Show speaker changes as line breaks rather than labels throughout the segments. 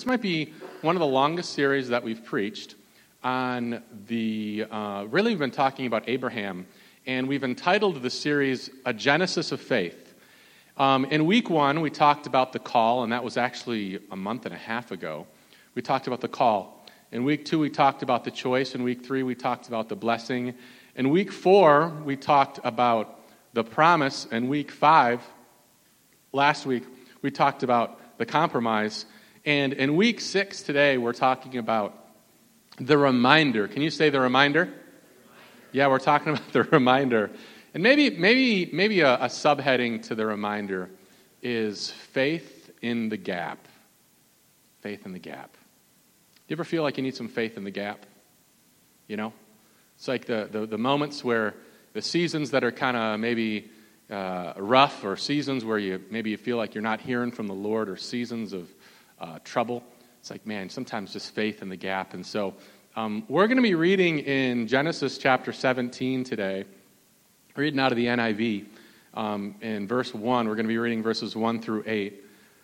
This might be one of the longest series that we've preached on really we've been talking about Abraham, and we've entitled the series, A Genesis of Faith. In week 1, we talked about the call, and that was actually a month and a half ago. We talked about the call. In week 2, we talked about the choice. In week 3, we talked about the blessing. In week 4, we talked about the promise. In week 5, last week, we talked about the compromise. And in week 6 today, we're talking about the reminder. Can you say the reminder? Yeah, we're talking about the reminder. And maybe a subheading to the reminder is faith in the gap. Faith in the gap. Do you ever feel like you need some faith in the gap? You know? It's like the moments where the seasons that are kind of maybe rough, or seasons where you feel like you're not hearing from the Lord, or seasons of trouble. It's like, man, sometimes just faith in the gap. And so we're going to be reading in Genesis chapter 17 today, reading out of the NIV. In verse 1, we're going to be reading verses 1 through 8.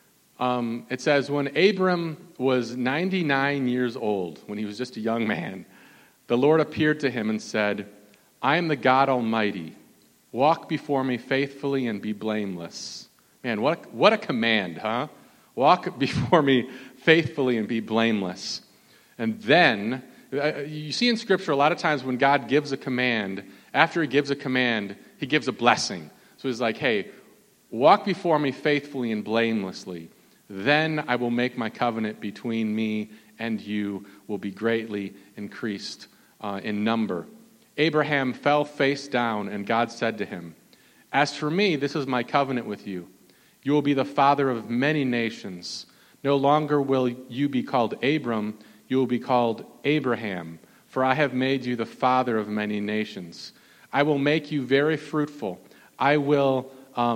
It says, when Abram was 99 years old, when he was just a young man, the Lord appeared to him and said, I am the God Almighty. Walk before me faithfully and be blameless. Man, what a command, huh? Walk before me faithfully and be blameless. And then, you see in Scripture a lot of times when God gives a command, after he gives a command, he gives a blessing. So he's like, hey, walk before me faithfully and blamelessly. Then I will make my covenant between me and you will be greatly increased in number. Abraham fell face down, and God said to him, as for me, this is my covenant with you. You will be the father of many nations. No longer will you be called Abram, you will be called Abraham, for I have made you the father of many nations. I will make you very fruitful. I will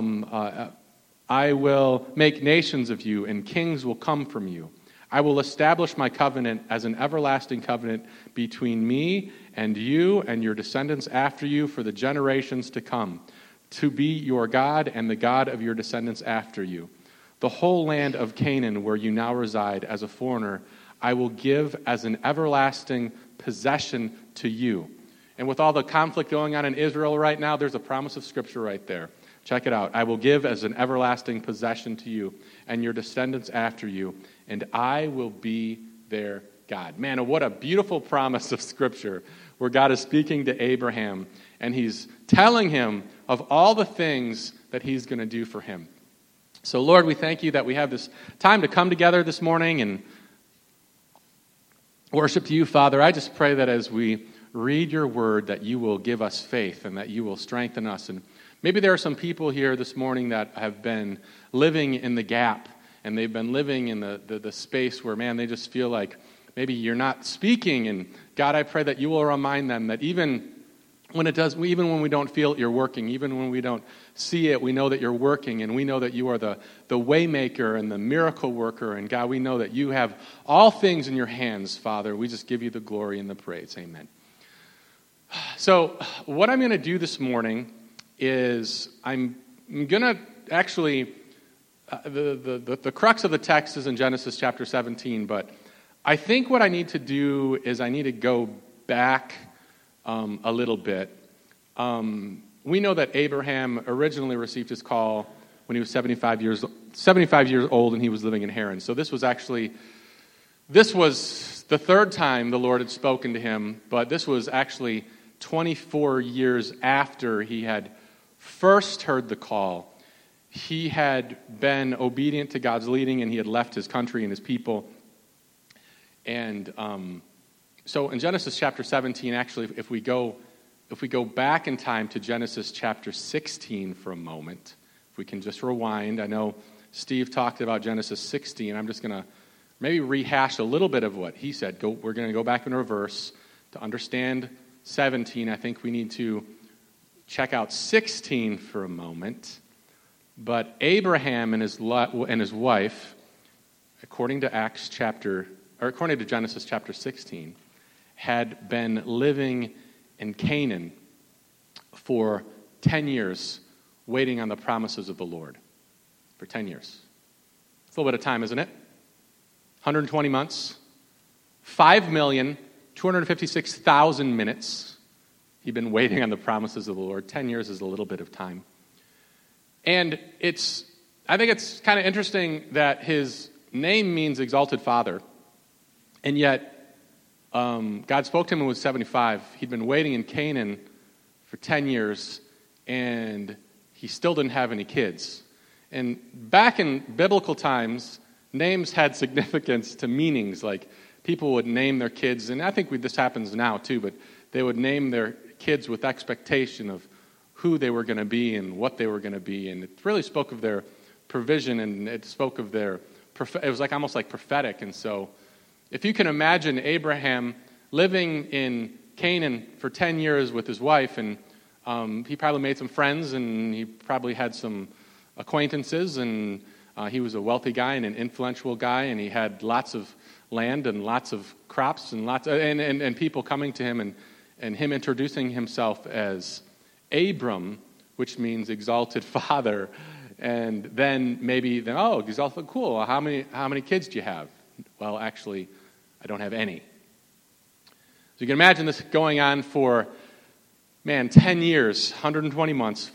make nations of you, and kings will come from you. I will establish my covenant as an everlasting covenant between me and you and your descendants after you for the generations to come, to be your God and the God of your descendants after you. The whole land of Canaan, where you now reside as a foreigner, I will give as an everlasting possession to you. And with all the conflict going on in Israel right now, there's a promise of Scripture right there. Check it out. I will give as an everlasting possession to you and your descendants after you, and I will be their God. Man, what a beautiful promise of Scripture, where God is speaking to Abraham, and he's telling him of all the things that he's going to do for him. So, Lord, we thank you that we have this time to come together this morning and worship you, Father. I just pray that as we read your word, that you will give us faith and that you will strengthen us. And maybe there are some people here this morning that have been living in the gap, and they've been living in the space where, man, they just feel like maybe you're not speaking. And God, I pray that you will remind them that even when we don't feel it, you're working. Even when we don't see it, we know that you're working, and we know that you are the way maker and the miracle worker. And God, we know that you have all things in your hands, Father. We just give you the glory and the praise. Amen. So what I'm going to do this morning is I'm going to actually, the crux of the text is in Genesis chapter 17, but I think what I need to do is I need to go back a little bit. We know that Abraham originally received his call when he was 75 years old, and he was living in Haran. So this was the third time the Lord had spoken to him, but this was actually 24 years after he had first heard the call. He had been obedient to God's leading, and he had left his country and his people. And so in Genesis chapter 17, actually, if we go back in time to Genesis chapter 16 for a moment, if we can just rewind. I know Steve talked about Genesis 16. I'm just going to maybe rehash a little bit of what he said. We're going to go back in reverse to understand 17. I think we need to check out 16 for a moment. But Abraham and his wife, according to Genesis chapter 16, had been living in Canaan for 10 years, waiting on the promises of the Lord. For 10 years. It's a little bit of time, isn't it? 120 months, 5,256,000 minutes. He'd been waiting on the promises of the Lord. 10 years is a little bit of time. And I think it's kind of interesting that his name means exalted father. And yet, God spoke to him when he was 75. He'd been waiting in Canaan for 10 years, and he still didn't have any kids. And back in biblical times, names had significance to meanings. Like, people would name their kids, and I think this happens now too, but they would name their kids with expectation of who they were going to be and what they were going to be. And it really spoke of their provision, and it spoke of it was like almost like prophetic. And so if you can imagine Abraham living in Canaan for 10 years with his wife, and he probably made some friends, and he probably had some acquaintances, and he was a wealthy guy and an influential guy, and he had lots of land and lots of crops and people coming to him, and him introducing himself as Abram, which means exalted father. And then exalted, cool. How many kids do you have? Well, actually, I don't have any. So you can imagine this going on for 10 years, 120 months,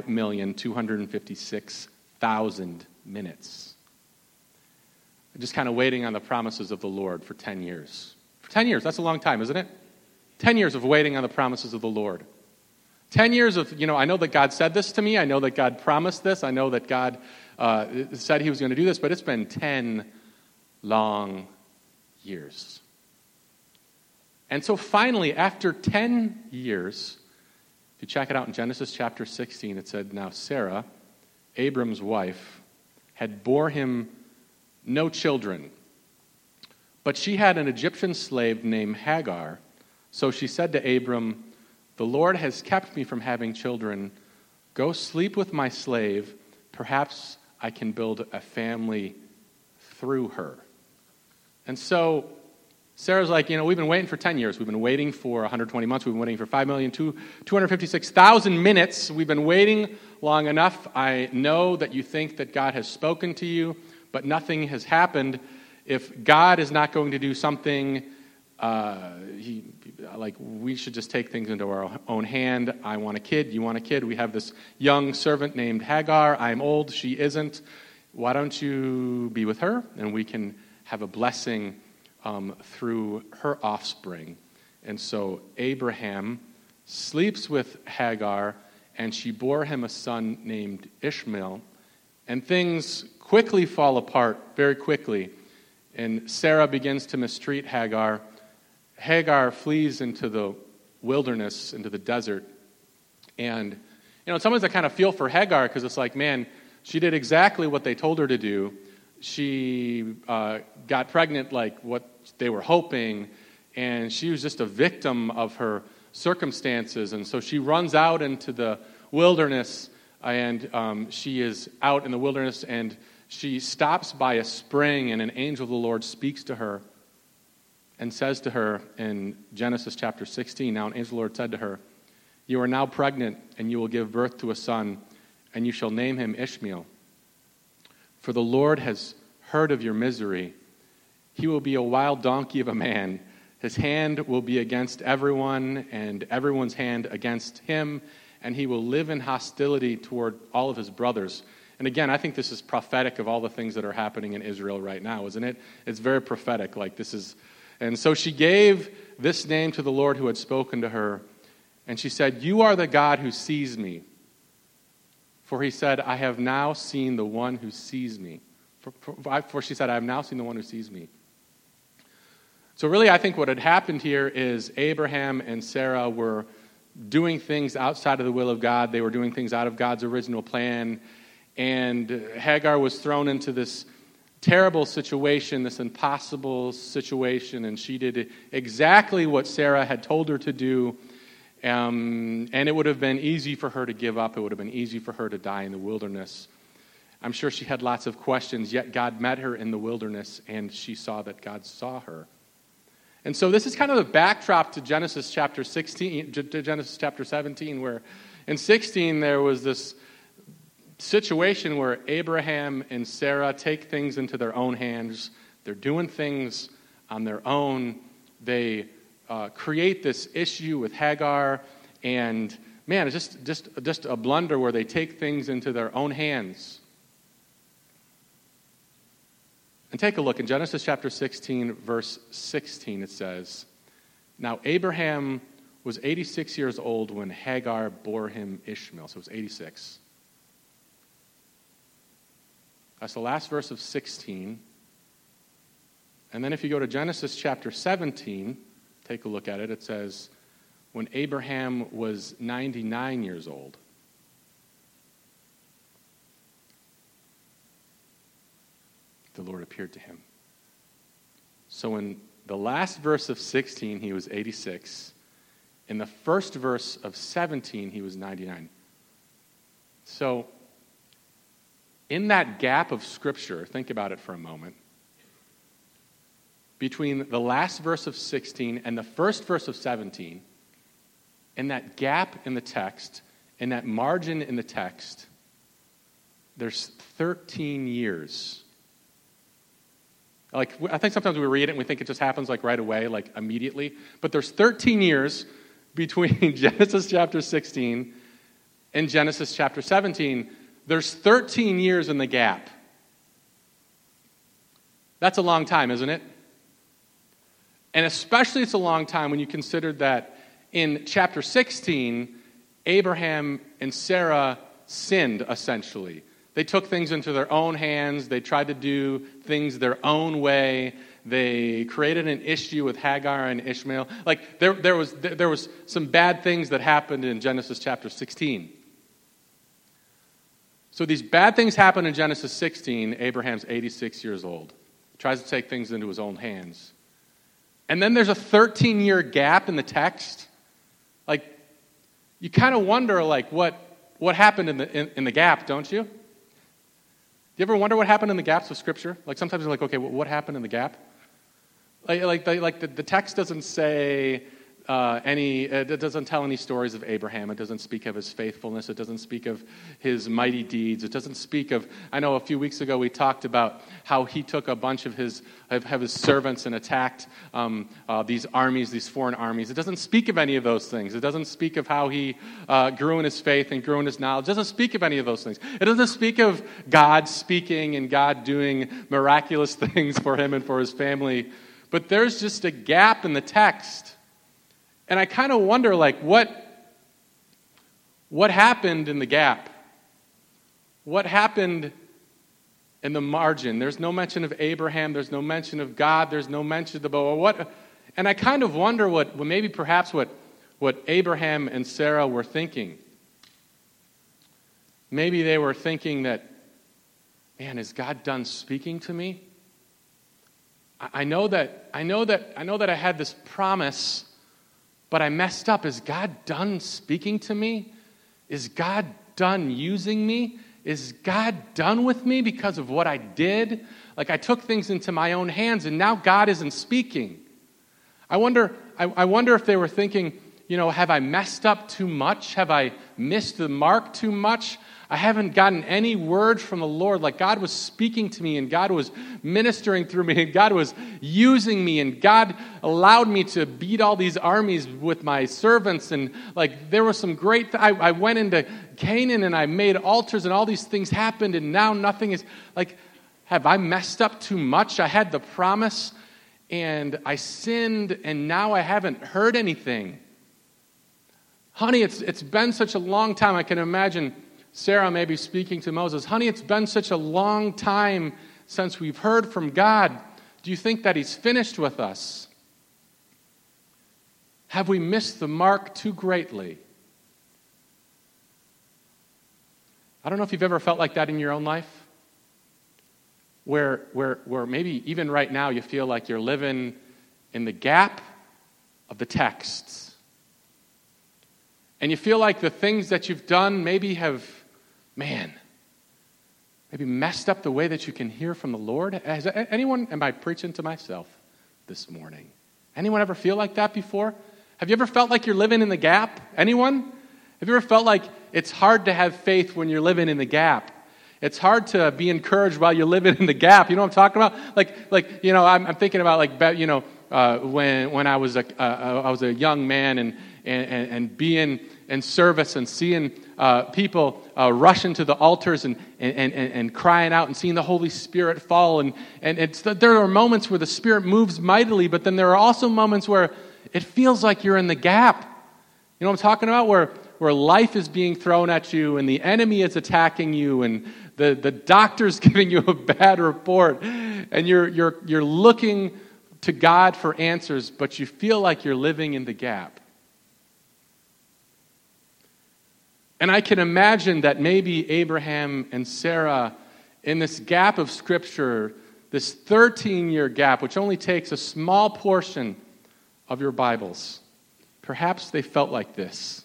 5,256,000 minutes. Just kind of waiting on the promises of the Lord for 10 years. For 10 years, that's a long time, isn't it? 10 years of waiting on the promises of the Lord. 10 years of, I know that God said this to me. I know that God promised this. I know that God said he was going to do this, but it's been 10 long years. And so finally, after 10 years, if you check it out in Genesis chapter 16, it said, now Sarah, Abram's wife, had bore him no children, but she had an Egyptian slave named Hagar. So she said to Abram, the Lord has kept me from having children. Go sleep with my slave. Perhaps I can build a family through her. And so Sarah's like, we've been waiting for 10 years. We've been waiting for 120 months. We've been waiting for 5,256,000 minutes. We've been waiting long enough. I know that you think that God has spoken to you, but nothing has happened. If God is not going to do something, we should just take things into our own hand. I want a kid. You want a kid. We have this young servant named Hagar. I'm old. She isn't. Why don't you be with her, and we can have a blessing through her offspring. And so Abraham sleeps with Hagar, and she bore him a son named Ishmael. And things quickly fall apart, very quickly. And Sarah begins to mistreat Hagar. Hagar flees into the wilderness, into the desert. And, sometimes I kind of feel for Hagar, because it's like, man, she did exactly what they told her to do. She got pregnant like what they were hoping, and she was just a victim of her circumstances. And so she runs out into the wilderness, and she is out in the wilderness, and she stops by a spring, and an angel of the Lord speaks to her and says to her in Genesis chapter 16, now an angel of the Lord said to her, you are now pregnant, and you will give birth to a son, and you shall name him Ishmael. For the Lord has heard of your misery. He will be a wild donkey of a man. His hand will be against everyone, and everyone's hand against him, and he will live in hostility toward all of his brothers. And again, I think this is prophetic of all the things that are happening in Israel right now, isn't it? It's very prophetic. And so she gave this name to the Lord who had spoken to her, and she said, you are the God who sees me. For he said, I have now seen the one who sees me. For she said, I have now seen the one who sees me. So really, I think what had happened here is Abraham and Sarah were doing things outside of the will of God. They were doing things out of God's original plan. And Hagar was thrown into this terrible situation, this impossible situation, and she did exactly what Sarah had told her to do. And it would have been easy for her to give up. It would have been easy for her to die in the wilderness. I'm sure she had lots of questions, yet God met her in the wilderness, and she saw that God saw her. And so this is kind of the backdrop to Genesis chapter 16, to Genesis chapter 17, where in 16 there was this situation where Abraham and Sarah take things into their own hands. They're doing things on their own. They create this issue with Hagar, and man, it's just a blunder where they take things into their own hands. And take a look in Genesis chapter 16, verse 16, it says, "Now Abraham was 86 years old when Hagar bore him Ishmael." So it was 86. That's the last verse of 16. And then if you go to Genesis chapter 17, take a look at it, it says, when Abraham was 99 years old. The Lord appeared to him. So in the last verse of 16, he was 86. In the first verse of 17, he was 99. So in that gap of Scripture, think about it for a moment, between the last verse of 16 and the first verse of 17, in that gap in the text, in that margin in the text, there's 13 years. Like, I think sometimes we read it and we think it just happens like right away, like immediately. But there's 13 years between Genesis chapter 16 and Genesis chapter 17. There's 13 years in the gap. That's a long time, isn't it? And especially it's a long time when you consider that in chapter 16, Abraham and Sarah sinned, essentially. They took things into their own hands. They tried to do things their own way. They created an issue with Hagar and Ishmael. Like, there was some bad things that happened in Genesis chapter 16. So these bad things happen in Genesis 16. Abraham's 86 years old. Tries to take things into his own hands. And then there's a 13-year gap in the text. Like, you kind of wonder, like, what happened in the gap, don't you? Do you ever wonder what happened in the gaps of Scripture? Like, sometimes you're like, okay, what happened in the gap? The text doesn't say it doesn't tell any stories of Abraham. It doesn't speak of his faithfulness. It doesn't speak of his mighty deeds. It doesn't speak of, I know a few weeks ago we talked about how he took a bunch of his servants and attacked these armies, these foreign armies. It doesn't speak of any of those things. It doesn't speak of how he grew in his faith and grew in his knowledge. It doesn't speak of any of those things. It doesn't speak of God speaking and God doing miraculous things for him and for his family. But there's just a gap in the text. And I kind of wonder, like, what happened in the gap? What happened in the margin? There's no mention of Abraham. There's no mention of God. There's no mention of what. And I kind of wonder what Abraham and Sarah were thinking. Maybe they were thinking that, man, is God done speaking to me? I know that I had this promise, but I messed up. Is God done speaking to me? Is God done using me? Is God done with me because of what I did? Like, I took things into my own hands, and now God isn't speaking. I wonder if they were thinking, have I messed up too much? Have I missed the mark too much? I haven't gotten any word from the Lord. Like, God was speaking to me, and God was ministering through me, and God was using me, and God allowed me to beat all these armies with my servants. And like, there was some great. I went into Canaan and I made altars, and all these things happened, and now nothing is like. Have I messed up too much? I had the promise, and I sinned, and now I haven't heard anything. Honey, it's been such a long time. I can imagine Sarah may be speaking to Moses. Honey, it's been such a long time since we've heard from God. Do you think that he's finished with us? Have we missed the mark too greatly? I don't know if you've ever felt like that in your own life, where maybe even right now you feel like you're living in the gap of the texts. And you feel like the things that you've done maybe have, maybe messed up the way that you can hear from the Lord. Has anyone, am I preaching to myself this morning? Anyone ever feel like that before? Have you ever felt like you're living in the gap? Anyone? Have you ever felt like it's hard to have faith when you're living in the gap? It's hard to be encouraged while you're living in the gap. You know what I'm talking about? I'm thinking about when I was a young man and being in service and seeing people rush into the altars and crying out and seeing the Holy Spirit fall. And there are moments where the Spirit moves mightily, but then there are also moments where it feels like you're in the gap. You know what I'm talking about? Where life is being thrown at you and the enemy is attacking you and the doctor's giving you a bad report and you're looking to God for answers, but you feel like you're living in the gap. And I can imagine that maybe Abraham and Sarah, in this gap of Scripture, this 13-year gap, which only takes a small portion of your Bibles, perhaps they felt like this.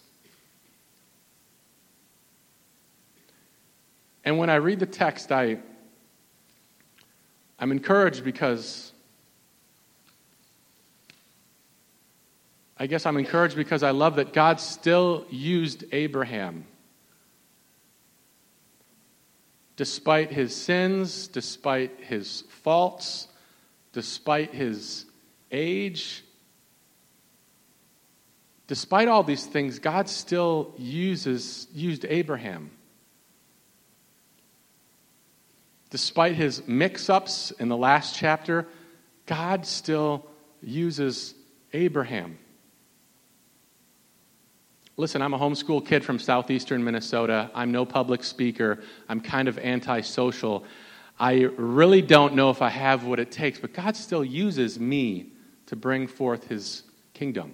And when I read the text, I'm encouraged because I love that God still used Abraham. Despite his sins, despite his faults, despite his age, despite all these things, God still used Abraham. Despite his mix-ups in the last chapter, God still uses Abraham. Listen, I'm a homeschool kid from southeastern Minnesota. I'm no public speaker. I'm kind of antisocial. I really don't know if I have what it takes, but God still uses me to bring forth his kingdom.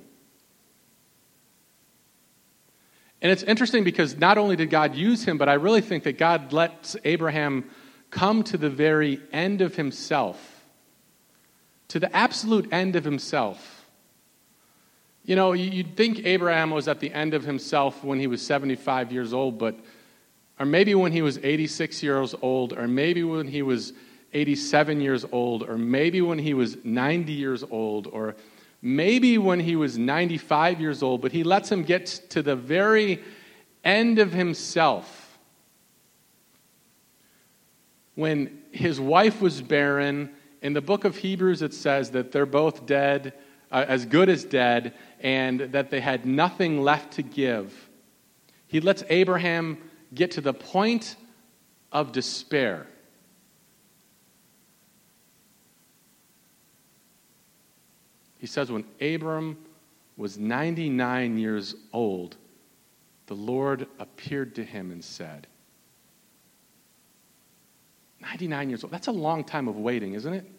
And it's interesting because not only did God use him, but I really think that God lets Abraham come to the very end of himself, to the absolute end of himself. You know, you'd think Abraham was at the end of himself when he was 75 years old, or maybe when he was 86 years old, or maybe when he was 87 years old, or maybe when he was 90 years old, or maybe when he was 95 years old, but he lets him get to the very end of himself. When his wife was barren, in the book of Hebrews it says that they're both dead, as good as dead, and that they had nothing left to give. He lets Abraham get to the point of despair. He says when Abram was 99 years old, the Lord appeared to him and said, 99 years old. That's a long time of waiting, isn't it?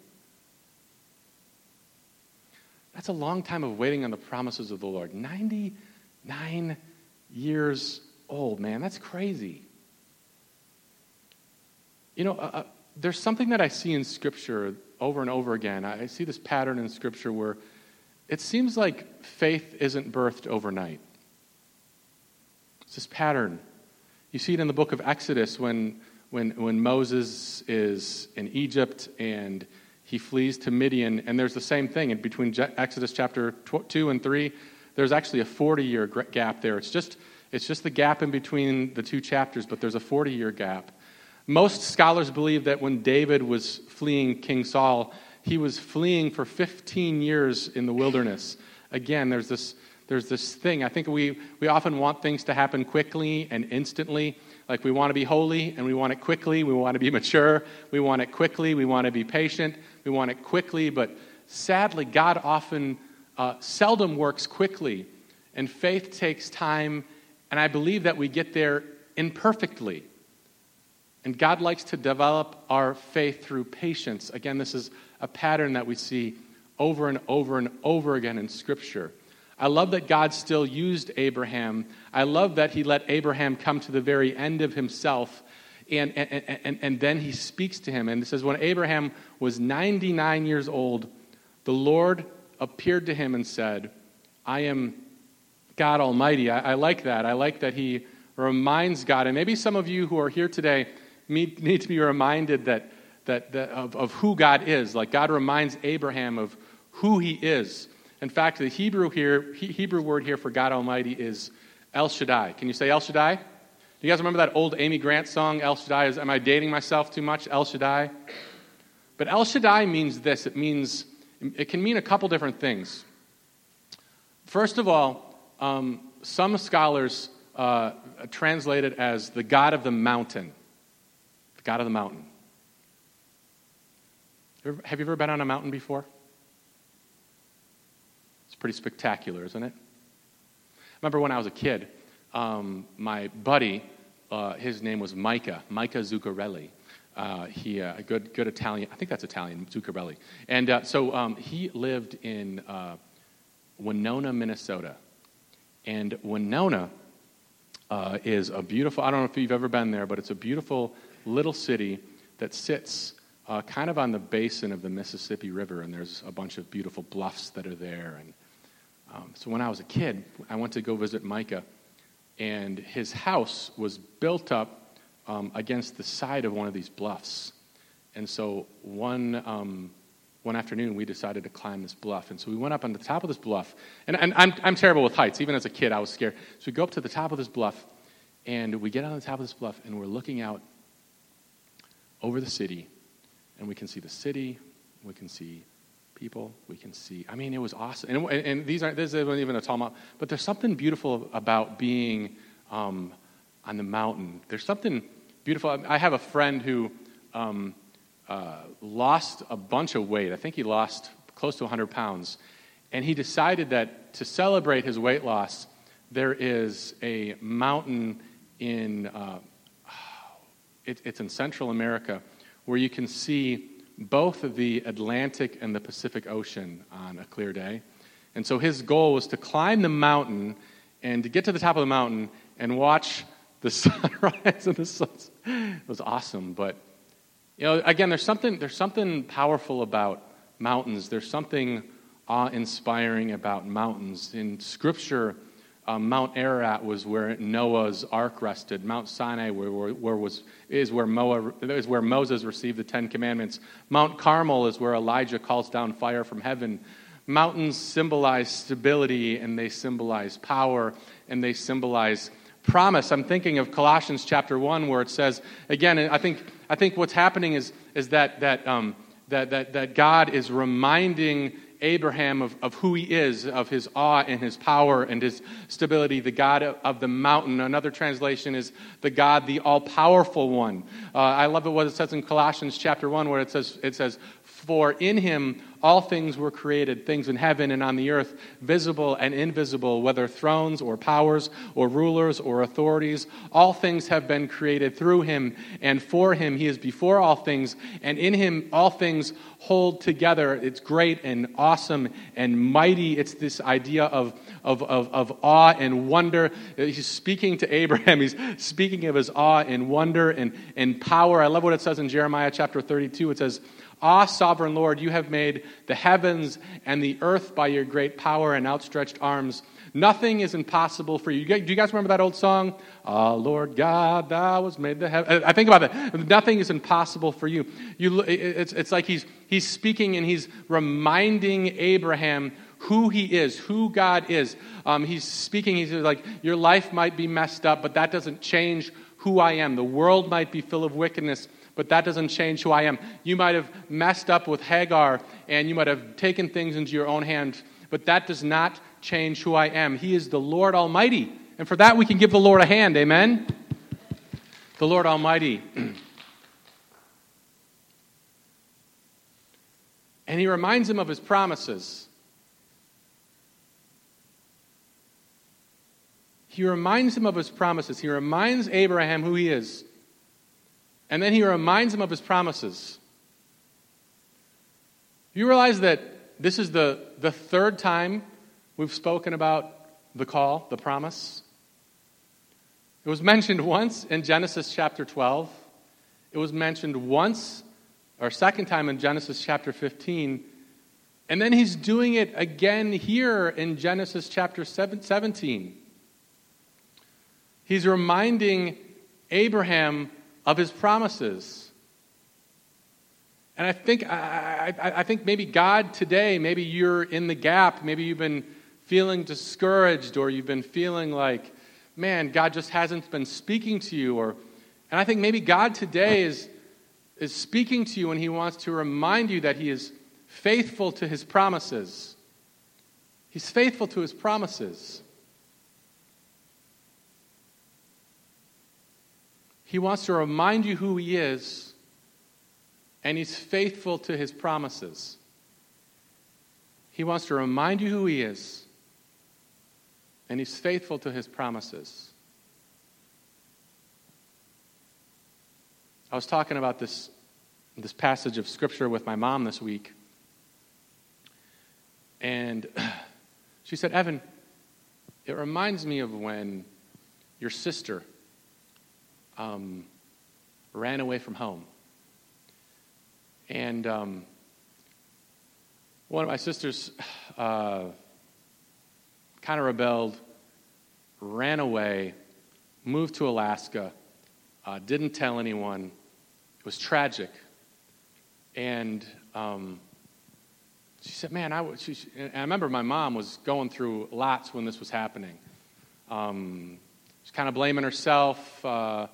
That's a long time of waiting on the promises of the Lord. 99 years old, man. That's crazy. You know, there's something that I see in Scripture over and over again. I see this pattern in Scripture where it seems like faith isn't birthed overnight. It's this pattern. You see it in the book of Exodus when Moses is in Egypt and he flees to Midian, and there's the same thing. And between Exodus chapter 2 and 3, there's actually a 40-year gap there. It's just the gap in between the two chapters, but there's a 40-year gap. Most scholars believe that when David was fleeing King Saul, he was fleeing for 15 years in the wilderness. Again, there's this thing. I think we often want things to happen quickly and instantly. Like we want to be holy and we want it quickly. We want to be mature. We want it quickly. We want to be patient. We want it quickly. But sadly, God often seldom works quickly. And faith takes time. And I believe that we get there imperfectly. And God likes to develop our faith through patience. Again, this is a pattern that we see over and over and over again in Scripture. I love that God still used Abraham. I love that he let Abraham come to the very end of himself, and then he speaks to him. And it says, when Abraham was 99 years old, the Lord appeared to him and said, I am God Almighty. I like that. I like that he reminds God. And maybe some of you who are here today need to be reminded of who God is. Like God reminds Abraham of who he is. In fact, the Hebrew word here for God Almighty is El Shaddai. Can you say El Shaddai? Do you guys remember that old Amy Grant song, El Shaddai? Am I dating myself too much? El Shaddai? But El Shaddai means this. It can mean a couple different things. First of all, some scholars translate it as the God of the mountain. The God of the mountain. Have you ever been on a mountain before? It's pretty spectacular, isn't it? I remember when I was a kid, my buddy, his name was Micah Zuccarelli. He a good Italian, I think that's Italian, Zuccarelli. And so he lived in Winona, Minnesota. And Winona is a beautiful, I don't know if you've ever been there, but it's a beautiful little city that sits kind of on the basin of the Mississippi River, and there's a bunch of beautiful bluffs that are there. And so when I was a kid, I went to go visit Micah, and his house was built up against the side of one of these bluffs. And so one afternoon, we decided to climb this bluff. And so we went up on the top of this bluff. And I'm terrible with heights. Even as a kid, I was scared. So we go up to the top of this bluff, and we get on the top of this bluff, and we're looking out over the city. And we can see the city, we can see people, we can see, I mean, it was awesome. And this isn't even a tall mountain, but there's something beautiful about being on the mountain. There's something beautiful. I have a friend who lost a bunch of weight. I think he lost close to 100 pounds. And he decided that to celebrate his weight loss, there is a mountain in, it's in Central America, where you can see both the Atlantic and the Pacific Ocean on a clear day. And so his goal was to climb the mountain and to get to the top of the mountain and watch the sunrise and the sunset. It was awesome. But, again, there's something powerful about mountains. There's something awe-inspiring about mountains. In Scripture, Mount Ararat was where Noah's ark rested. Mount Sinai is where Moses received the Ten Commandments. Mount Carmel is where Elijah calls down fire from heaven. Mountains symbolize stability, and they symbolize power, and they symbolize promise. I'm thinking of Colossians chapter 1, where it says, again, I think what's happening is that God is reminding Abraham of who he is, of his awe and his power and his stability, the God of the mountain. Another translation is the God, the all-powerful one. I love it what it says in Colossians chapter 1, where it says, for in him all things were created, things in heaven and on the earth, visible and invisible, whether thrones or powers or rulers or authorities. All things have been created through him and for him. He is before all things, and in him all things hold together. It's great and awesome and mighty. It's this idea of awe and wonder. He's speaking to Abraham. He's speaking of his awe and wonder and power. I love what it says in Jeremiah chapter 32. It says, ah, sovereign Lord, you have made the heavens and the earth by your great power and outstretched arms. Nothing is impossible for you. Do you guys remember that old song? Ah, Lord God, thou hast made the heaven. I think about that. Nothing is impossible for you. It's like he's speaking and he's reminding Abraham who he is, who God is. He's speaking, he's like, your life might be messed up, but that doesn't change who I am. The world might be full of wickedness, but that doesn't change who I am. You might have messed up with Hagar, and you might have taken things into your own hands, but that does not change who I am. He is the Lord Almighty. And for that, we can give the Lord a hand. Amen? The Lord Almighty. And he reminds him of his promises. He reminds him of his promises. He reminds Abraham who he is. And then he reminds him of his promises. You realize that this is the third time we've spoken about the call, the promise? It was mentioned once in Genesis chapter 12. It was mentioned once, or second time in Genesis chapter 15. And then he's doing it again here in Genesis chapter 17. He's reminding Abraham of his promises. And I think maybe God today, maybe you're in the gap, maybe you've been feeling discouraged, or you've been feeling like, man, God just hasn't been speaking to you. And I think maybe God today is speaking to you, and he wants to remind you that he is faithful to his promises. He's faithful to his promises. He wants to remind you who he is, and he's faithful to his promises. He wants to remind you who he is, and he's faithful to his promises. I was talking about this passage of Scripture with my mom this week, and she said, Evan, it reminds me of when your sister ran away from home. And one of my sisters kind of rebelled, ran away, moved to Alaska, didn't tell anyone. It was tragic. And she said, man, I remember my mom was going through lots when this was happening. She's kind of blaming herself.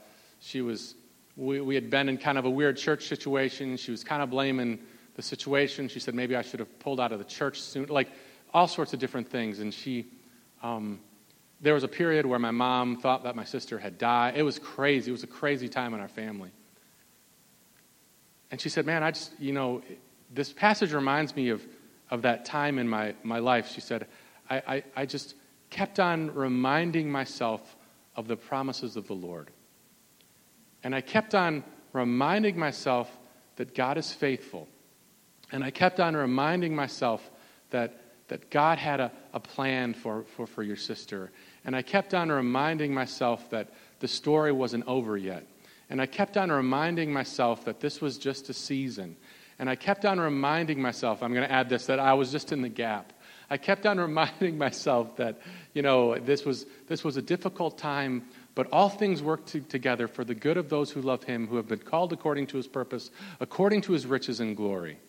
We had been in kind of a weird church situation. She was kind of blaming the situation. She said, maybe I should have pulled out of the church soon. Like, all sorts of different things. And there was a period where my mom thought that my sister had died. It was crazy. It was a crazy time in our family. And she said, man, this passage reminds me of that time in my life. She said, I just kept on reminding myself of the promises of the Lord. And I kept on reminding myself that God is faithful. And I kept on reminding myself that God had a plan for your sister. And I kept on reminding myself that the story wasn't over yet. And I kept on reminding myself that this was just a season. And I kept on reminding myself, I'm going to add this, that I was just in the gap. I kept on reminding myself that, this was a difficult time, but all things work together for the good of those who love him, who have been called according to his purpose, according to his riches and glory.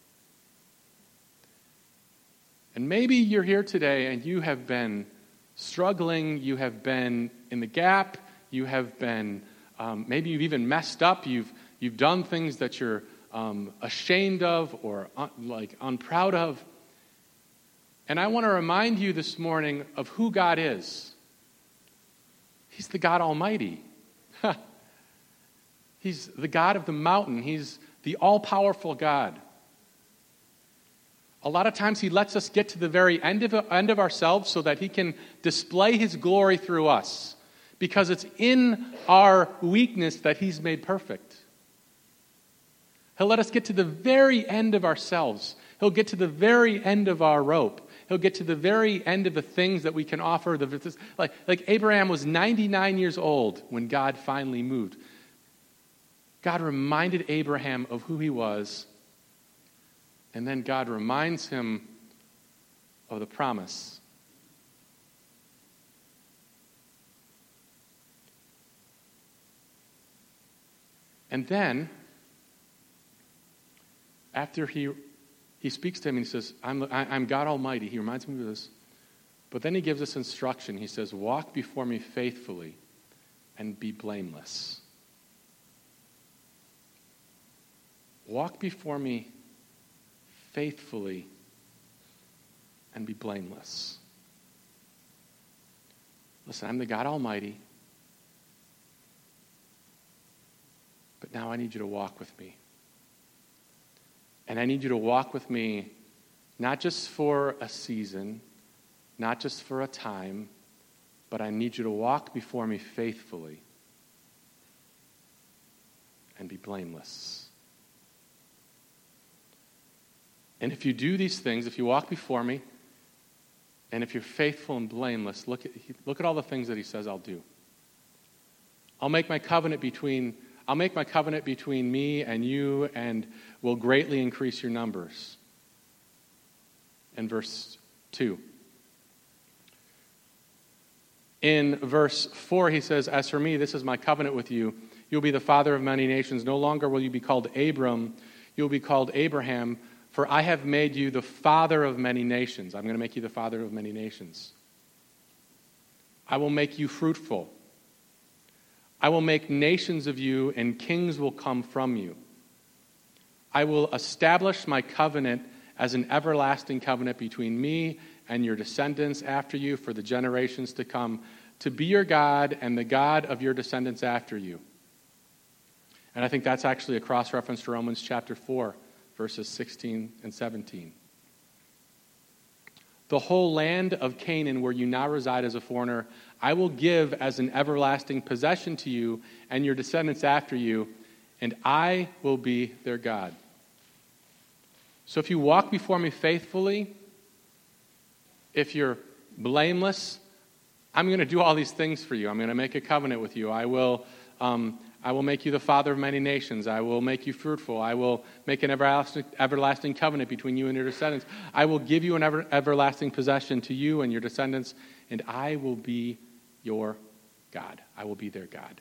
And maybe you're here today and you have been struggling, you have been in the gap, you have been, maybe you've even messed up, you've done things that you're ashamed of or unproud of. And I want to remind you this morning of who God is. He's the God Almighty. He's the God of the mountain. He's the all-powerful God. A lot of times he lets us get to the very end of ourselves so that he can display his glory through us. Because it's in our weakness that he's made perfect. He'll let us get to the very end of ourselves. He'll get to the very end of our rope. He'll get to the very end of the things that we can offer. Like Abraham was 99 years old when God finally moved. God reminded Abraham of who he was. And then God reminds him of the promise. And then, after he speaks to him and he says, I'm God Almighty. He reminds me of this. But then he gives us instruction. He says, walk before me faithfully and be blameless. Walk before me faithfully and be blameless. Listen, I'm the God Almighty. But now I need you to walk with me. And I need you to walk with me not just for a season, not just for a time, but I need you to walk before me faithfully and be blameless. And if you do these things, if you walk before me, and if you're faithful and blameless, look at all the things that he says I'll do. I'll make my covenant between me and you, and will greatly increase your numbers. In verse 2. In verse 4, he says, as for me, this is my covenant with you. You'll be the father of many nations. No longer will you be called Abram. You'll be called Abraham, for I have made you the father of many nations. I'm going to make you the father of many nations. I will make you fruitful. I will make nations of you, and kings will come from you. I will establish my covenant as an everlasting covenant between me and your descendants after you for the generations to come, to be your God and the God of your descendants after you. And I think that's actually a cross-reference to Romans chapter 4, verses 16 and 17. The whole land of Canaan, where you now reside as a foreigner, I will give as an everlasting possession to you and your descendants after you, and I will be their God. So if you walk before me faithfully, if you're blameless, I'm going to do all these things for you. I'm going to make a covenant with you. I will make you the father of many nations. I will make you fruitful. I will make an everlasting covenant between you and your descendants. I will give you an everlasting possession to you and your descendants, and I will be your God. I will be their God.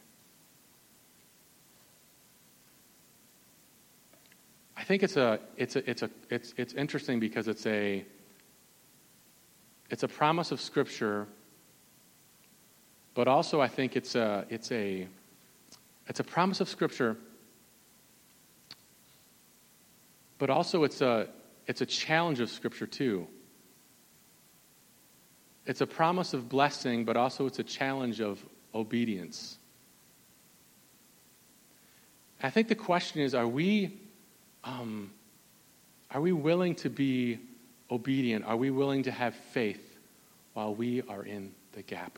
I think it's interesting because it's a promise of Scripture, but also I think it's a promise of Scripture, but also it's a challenge of Scripture too. It's a promise of blessing, but also it's a challenge of obedience. I think the question is, are we willing to be obedient? Are we willing to have faith while we are in the gap